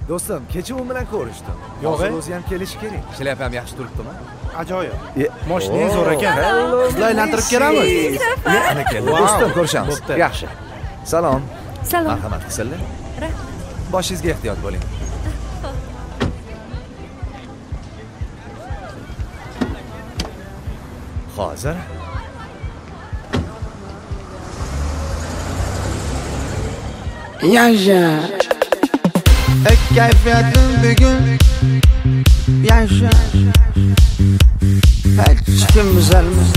Do'stim, kecha u bilan ko'rishdim. Hozir o'zi ham kelishi kerak. Shlyapam yaxshi turibdimi? Ajoyib. Mashinangiz zo'r ekan. Sizlarni aylantirib kelamiz. Ana keldi. Do'stim, ko'rishamiz. Yaxshi. Salom. Salom. Marhamat qilinglar. Rahmat. Boshingizga ehtiyot bo'ling. Hozir Yaşa kayfiyatim bugün yaşa hiç kim düzelmez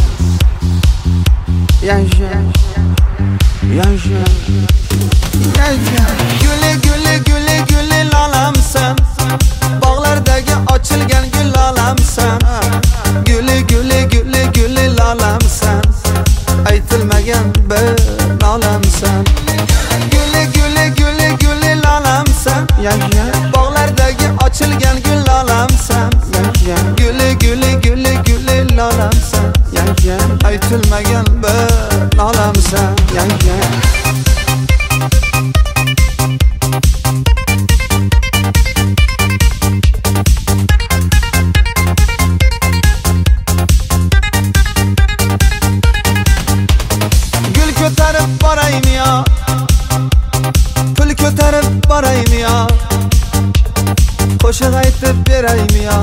yaşa yaşa yaşa güle güle güle güle lalamsan bağlardaki açılgan gül lalamsan güle güle güle güle lalamsan aytilmagan bir lalamsan güle güle güle güle lalamsan yaşa bağlardaki açılgan gül lalamsan yaşa güle güle güle güle lalamsan yaşa aytilmagan bir lalamsan yaşa Ko'tarib boraymi yo pul ko'tarib boraymi yo qo'shiq aytib beraymi yo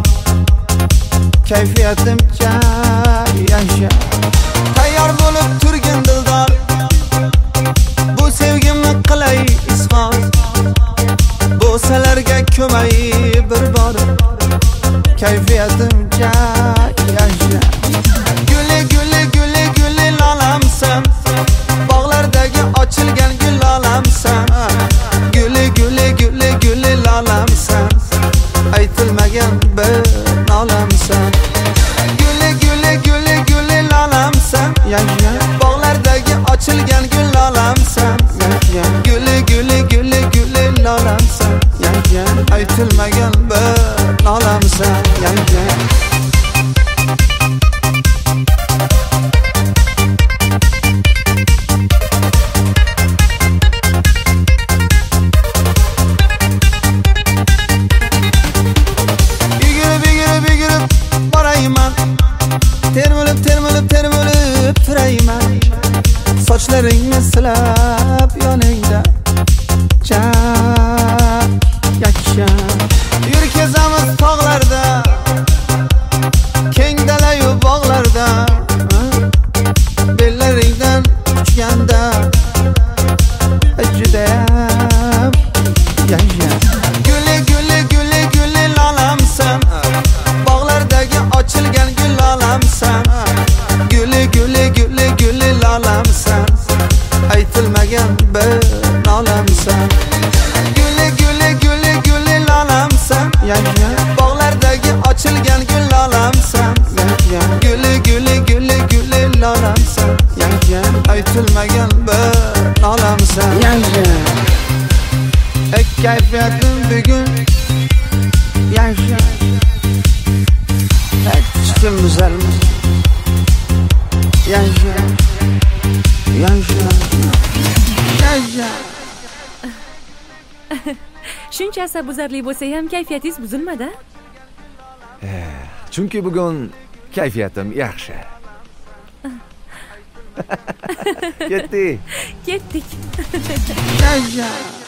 kayfiyatimcha yaşa tayyor bo'lib turgin dildor bu sevgimni qilay izhor bo'salarga ko'may bir bor kayfiyatimcha yaşa güle güle güle güle lalamsan bağlardaki açılgan gül lalamsan güle güle güle güle lalamsan aytilmagan bir lalamsan güle güle güle güle lalamsan yaşa bağlardaki açılgan gül lalamsan yaşa güle güle güle güle lalamsan yaşa aytilmagan bir lalamsan yaşa termilib turayman sochlaringni silab yoningda yakka yur kezamiz tog'larda keng dalayu bog'larda bellaringdan uchganda judayam yaxshi güle güle güle güle lalamsan bog'lardagi ochilgan gul lalamsan güle güle güle güle lalamsan aytilmagan bir lalamsan güle güle güle güle lalamsan yaşa bağlardaki açılgan gül lalamsan yaşa güle güle güle güle lalamsan yaşa aytilmagan bir lalamsan yaşa kayfiyatim bugün yaşa hiç kim düzelmez yaşa yaşa yaşa Shuncha asabuzarli bo'lsa ham kayfiyatingiz buzilmadi? Chunki bugun kayfiyatim yaxshi. Ketdik. yaşa